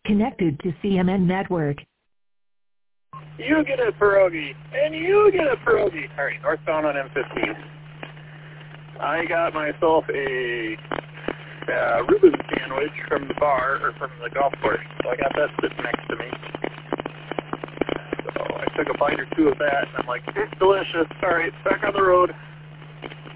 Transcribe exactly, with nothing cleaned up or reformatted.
Connected to C M N Network. You get a pierogi, and you get a pierogi. All right, northbound on M fifteen. I got myself a uh, Reuben sandwich from the bar, or from the golf course. So I got that sitting next to me. So I took a bite or two of that, and I'm like, it's delicious. All right, back on the road.